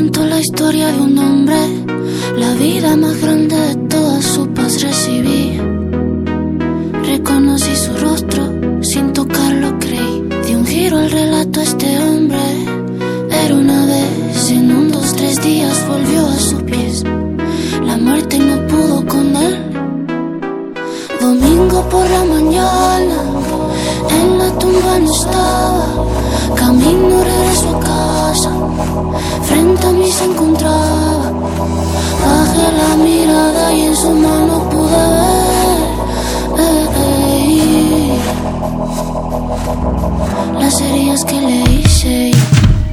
contó la historia de un hombre, la vida más grande de todas su paz recibí. Reconocí su rostro, sin tocarlo creí. Di un giro al relato a este hombre. Era una vez, en un 2, 3 días volvió a sus pies. La muerte no pudo con él. Domingo por la mañana, en la tumba no estaba. Camino regreso a casa, frente a mí se encontraba. Bajé la mirada y en su mano pude ver las heridas que le hice yo.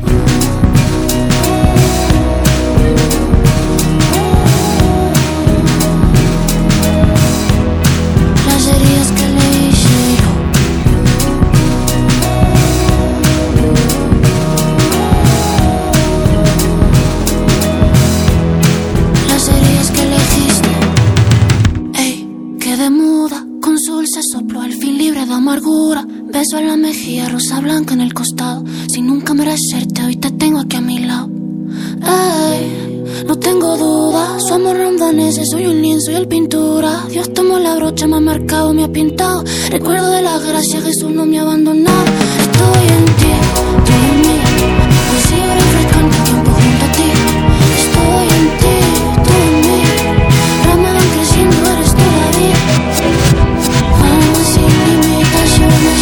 Beso en la mejilla, rosa blanca en el costado. Sin nunca merecerte, hoy te tengo aquí a mi lado. Ey, no tengo duda, su amor rondanese. Soy un lienzo y el pintura. Dios tomó la brocha, me ha marcado, me ha pintado. Recuerdo de la gracia, Jesús no me ha abandonado. Estoy en ti, tú en mí. Hoy sigo refrescante, tiempo junto a ti. Estoy en ti, tú en mí. Ramas van creciendo, eres tú la vida. Vamos sin limitaciones.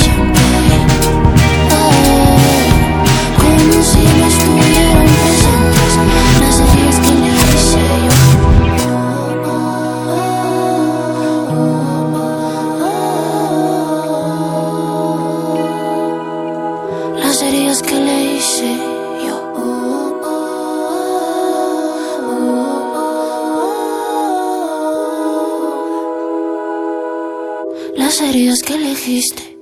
Las heridas que le hice yo. Las heridas que elegiste.